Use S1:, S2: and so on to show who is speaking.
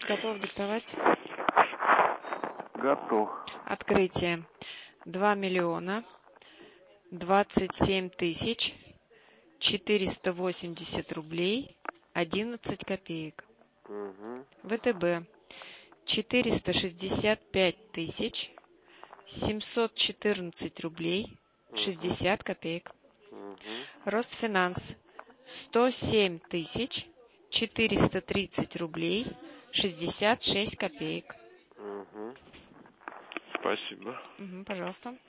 S1: Готов диктовать?
S2: Готов.
S1: Открытие. 2 миллиона 27 тысяч 480 рублей 11 копеек.
S2: Угу.
S1: ВТБ. 465 тысяч 714 рублей 60 копеек.
S2: Угу.
S1: Росфинанс. 107 тысяч 430 рублей 66 копеек.
S2: Угу. Спасибо.
S1: Пожалуйста.